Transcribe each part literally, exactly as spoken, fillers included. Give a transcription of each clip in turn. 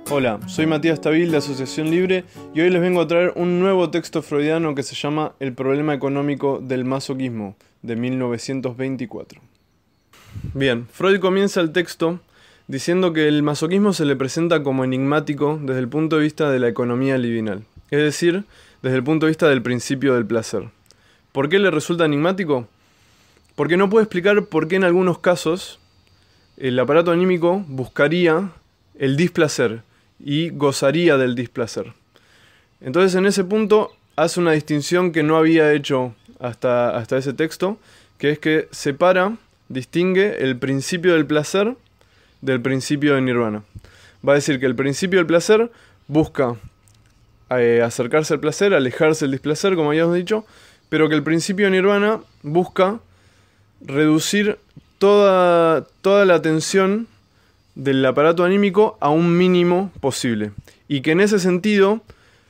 Hola, soy Matías Tabil de Asociación Libre y hoy les vengo a traer un nuevo texto freudiano que se llama El problema económico del masoquismo, de mil novecientos veinticuatro. Bien, Freud comienza el texto diciendo que el masoquismo se le presenta como enigmático desde el punto de vista de la economía libidinal, es decir, desde el punto de vista del principio del placer. ¿Por qué le resulta enigmático? Porque no puede explicar por qué en algunos casos el aparato anímico buscaría el displacer y gozaría del displacer. Entonces en ese punto hace una distinción que no había hecho hasta, hasta ese texto, que es que separa, distingue el principio del placer del principio de nirvana. Va a decir que el principio del placer busca eh, acercarse al placer, alejarse del displacer, como habíamos dicho, pero que el principio de nirvana busca reducir toda, toda la tensión del aparato anímico a un mínimo posible. Y que en ese sentido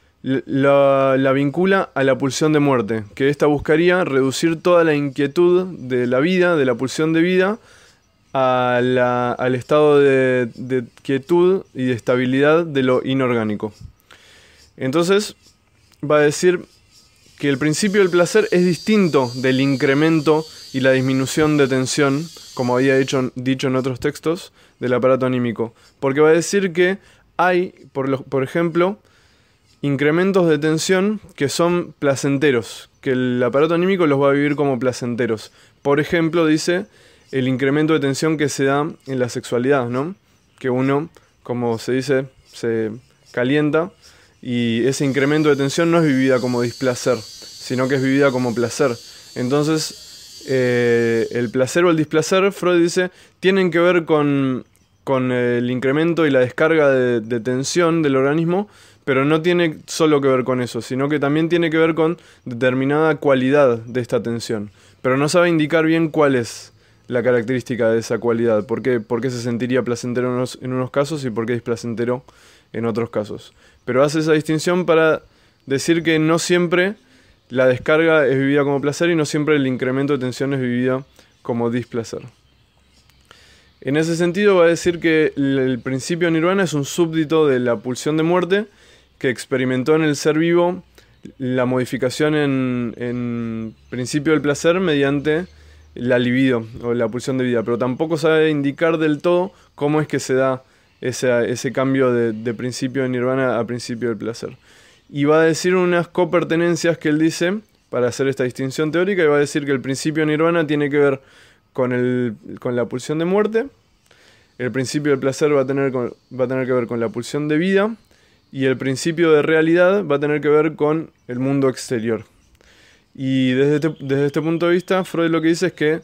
la, la vincula a la pulsión de muerte, que ésta buscaría reducir toda la inquietud de la vida, de la pulsión de vida, a la, al estado de, de quietud y de estabilidad de lo inorgánico. Entonces va a decir que el principio del placer es distinto del incremento y la disminución de tensión, como había dicho, dicho en otros textos, del aparato anímico. Porque va a decir que hay, por, lo, por ejemplo, incrementos de tensión que son placenteros, que el aparato anímico los va a vivir como placenteros. Por ejemplo, dice el incremento de tensión que se da en la sexualidad, ¿no? Que uno, como se dice, se calienta y ese incremento de tensión no es vivida como displacer, sino que es vivida como placer. Entonces, Eh, el placer o el displacer, Freud dice, tienen que ver con, con el incremento y la descarga de, de tensión del organismo, pero no tiene solo que ver con eso, sino que también tiene que ver con determinada cualidad de esta tensión. Pero no sabe indicar bien cuál es la característica de esa cualidad, por qué, por qué se sentiría placentero en unos, en unos casos y por qué displacentero en otros casos. Pero hace esa distinción para decir que no siempre la descarga es vivida como placer y no siempre el incremento de tensión es vivida como displacer. En ese sentido va a decir que el principio nirvana es un súbdito de la pulsión de muerte que experimentó en el ser vivo la modificación en, en principio del placer mediante la libido o la pulsión de vida, pero tampoco sabe indicar del todo cómo es que se da ese, ese cambio de, de principio de nirvana a principio del placer. Y va a decir unas copertenencias que él dice para hacer esta distinción teórica, y va a decir que el principio de nirvana tiene que ver con, el, con la pulsión de muerte, el principio del placer va a, tener con, va a tener que ver con la pulsión de vida, y el principio de realidad va a tener que ver con el mundo exterior. Y desde este, desde este punto de vista, Freud lo que dice es que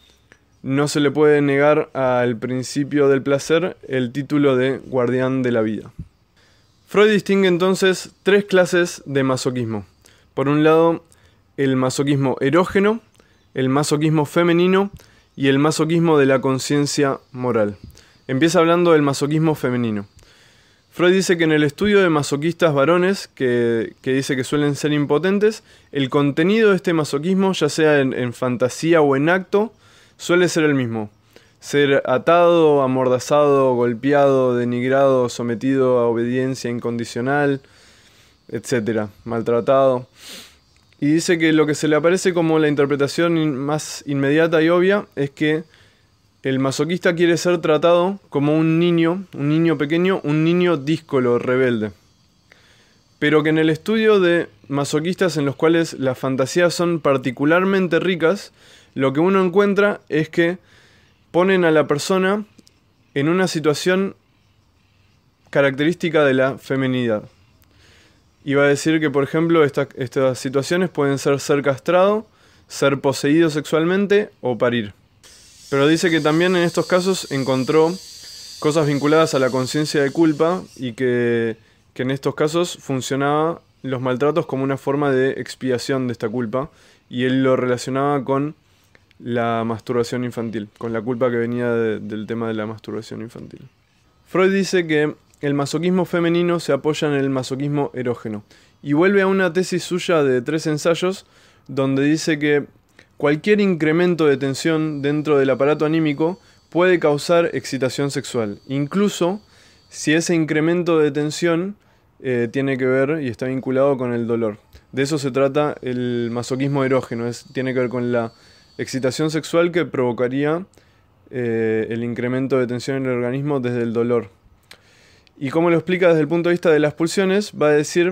no se le puede negar al principio del placer el título de guardián de la vida. Freud distingue entonces tres clases de masoquismo. Por un lado, el masoquismo erógeno, el masoquismo femenino y el masoquismo de la conciencia moral. Empieza hablando del masoquismo femenino. Freud dice que en el estudio de masoquistas varones, que, que dice que suelen ser impotentes, el contenido de este masoquismo, ya sea en, en fantasía o en acto, suele ser el mismo. Ser atado, amordazado, golpeado, denigrado, sometido a obediencia incondicional, etcétera, maltratado. Y dice que lo que se le aparece como la interpretación in- más inmediata y obvia es que el masoquista quiere ser tratado como un niño, un niño pequeño, un niño díscolo, rebelde. Pero que en el estudio de masoquistas en los cuales las fantasías son particularmente ricas, lo que uno encuentra es que ponen a la persona en una situación característica de la feminidad. Y va a decir que, por ejemplo, esta, estas situaciones pueden ser ser castrado, ser poseído sexualmente o parir. Pero dice que también en estos casos encontró cosas vinculadas a la conciencia de culpa y que, que en estos casos funcionaban los maltratos como una forma de expiación de esta culpa, y él lo relacionaba con la masturbación infantil, con la culpa que venía de, del tema de la masturbación infantil. Freud dice que el masoquismo femenino se apoya en el masoquismo erógeno y vuelve a una tesis suya de tres ensayos donde dice que cualquier incremento de tensión dentro del aparato anímico puede causar excitación sexual, incluso si ese incremento de tensión eh, tiene que ver y está vinculado con el dolor. De eso se trata el masoquismo erógeno, es, tiene que ver con la excitación sexual que provocaría eh, el incremento de tensión en el organismo desde el dolor. Y como lo explica desde el punto de vista de las pulsiones, va a decir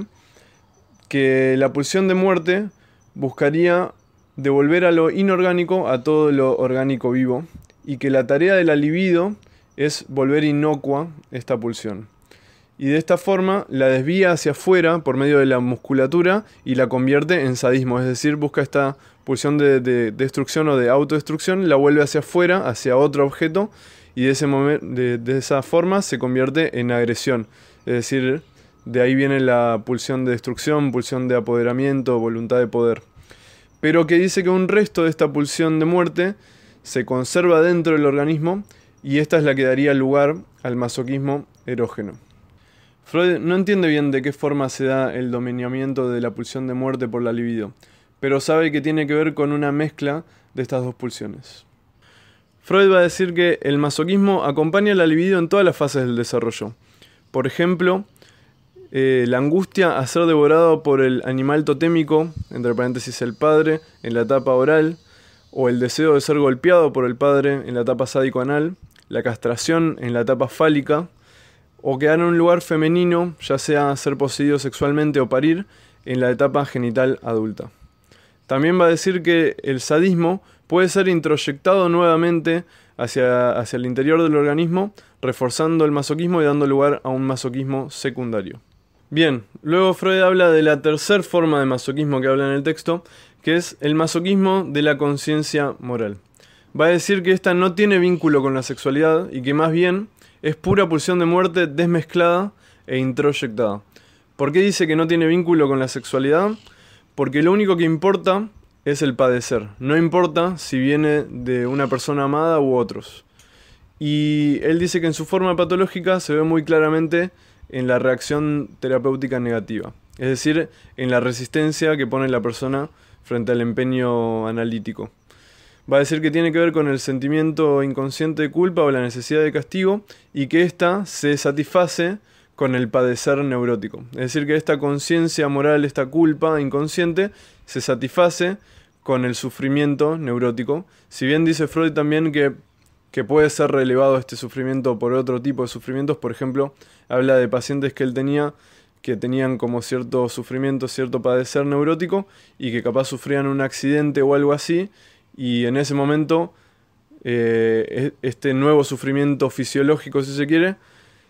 que la pulsión de muerte buscaría devolver a lo inorgánico a todo lo orgánico vivo, y que la tarea de la libido es volver inocua esta pulsión. Y de esta forma la desvía hacia afuera por medio de la musculatura y la convierte en sadismo, es decir, busca esta pulsión de, de destrucción o de autodestrucción, la vuelve hacia afuera, hacia otro objeto, y de, ese momen- de, de esa forma se convierte en agresión. Es decir, de ahí viene la pulsión de destrucción, pulsión de apoderamiento, voluntad de poder. Pero que dice que un resto de esta pulsión de muerte se conserva dentro del organismo, y esta es la que daría lugar al masoquismo erógeno. Freud no entiende bien de qué forma se da el dominamiento de la pulsión de muerte por la libido, pero sabe que tiene que ver con una mezcla de estas dos pulsiones. Freud va a decir que el masoquismo acompaña la libido en todas las fases del desarrollo. Por ejemplo, eh, la angustia a ser devorado por el animal totémico, entre paréntesis el padre, en la etapa oral, o el deseo de ser golpeado por el padre en la etapa sádico-anal, la castración en la etapa fálica, o quedar en un lugar femenino, ya sea ser poseído sexualmente o parir, en la etapa genital adulta. También va a decir que el sadismo puede ser introyectado nuevamente hacia, hacia el interior del organismo, reforzando el masoquismo y dando lugar a un masoquismo secundario. Bien, luego Freud habla de la tercera forma de masoquismo que habla en el texto, que es el masoquismo de la conciencia moral. Va a decir que esta no tiene vínculo con la sexualidad y que más bien es pura pulsión de muerte desmezclada e introyectada. ¿Por qué dice que no tiene vínculo con la sexualidad? Porque lo único que importa es el padecer. No importa si viene de una persona amada u otros. Y él dice que en su forma patológica se ve muy claramente en la reacción terapéutica negativa. Es decir, en la resistencia que pone la persona frente al empeño analítico. Va a decir que tiene que ver con el sentimiento inconsciente de culpa o la necesidad de castigo, y que ésta se satisface con el padecer neurótico. Es decir, que esta conciencia moral, esta culpa inconsciente, se satisface con el sufrimiento neurótico. Si bien dice Freud también que, que puede ser relevado este sufrimiento por otro tipo de sufrimientos, por ejemplo, habla de pacientes que él tenía que tenían como cierto sufrimiento, cierto padecer neurótico, y que capaz sufrían un accidente o algo así, y en ese momento eh, este nuevo sufrimiento fisiológico, si se quiere,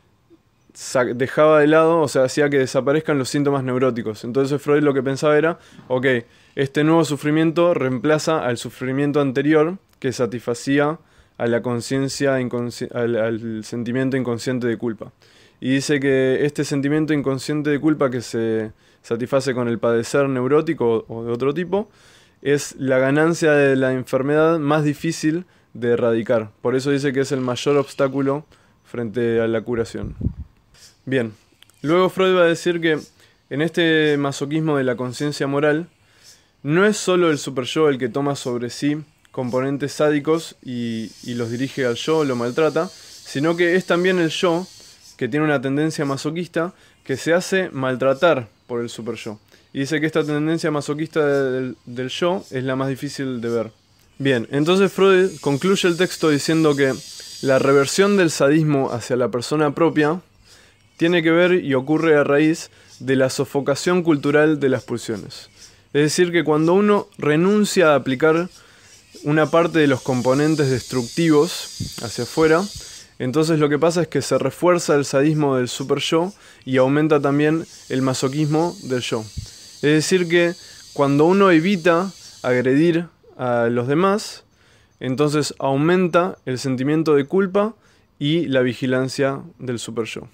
dejaba de lado, o sea, hacía que desaparezcan los síntomas neuróticos. Entonces Freud lo que pensaba era, ok, este nuevo sufrimiento reemplaza al sufrimiento anterior que satisfacía a la conciencia, al, al sentimiento inconsciente de culpa. Y dice que este sentimiento inconsciente de culpa que se satisface con el padecer neurótico o de otro tipo es la ganancia de la enfermedad más difícil de erradicar. Por eso dice que es el mayor obstáculo frente a la curación. Bien, luego Freud va a decir que en este masoquismo de la conciencia moral no es solo el superyo el que toma sobre sí componentes sádicos y, y los dirige al yo, lo maltrata, sino que es también el yo que tiene una tendencia masoquista que se hace maltratar por el superyo. Y dice que esta tendencia masoquista del, del yo es la más difícil de ver. Bien, entonces Freud concluye el texto diciendo que la reversión del sadismo hacia la persona propia tiene que ver y ocurre a raíz de la sofocación cultural de las pulsiones. Es decir, que cuando uno renuncia a aplicar una parte de los componentes destructivos hacia afuera, entonces lo que pasa es que se refuerza el sadismo del superyo y aumenta también el masoquismo del yo. Es decir que cuando uno evita agredir a los demás, entonces aumenta el sentimiento de culpa y la vigilancia del superyo.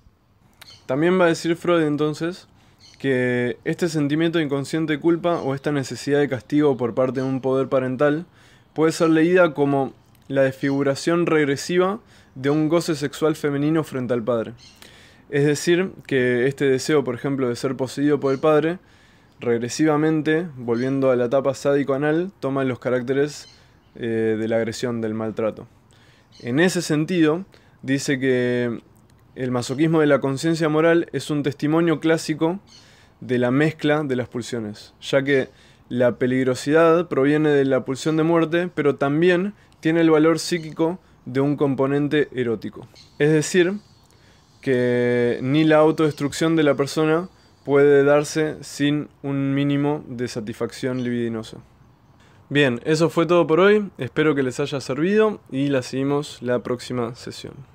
También va a decir Freud entonces que este sentimiento inconsciente de culpa o esta necesidad de castigo por parte de un poder parental puede ser leída como la desfiguración regresiva de un goce sexual femenino frente al padre. Es decir, que este deseo, por ejemplo, de ser poseído por el padre, regresivamente, volviendo a la etapa sádico-anal, toma los caracteres eh, de la agresión, del maltrato. En ese sentido, dice que, el masoquismo de la conciencia moral es un testimonio clásico de la mezcla de las pulsiones, ya que la peligrosidad proviene de la pulsión de muerte, pero también tiene el valor psíquico de un componente erótico. Es decir, que ni la autodestrucción de la persona puede darse sin un mínimo de satisfacción libidinosa. Bien, eso fue todo por hoy, espero que les haya servido y la seguimos la próxima sesión.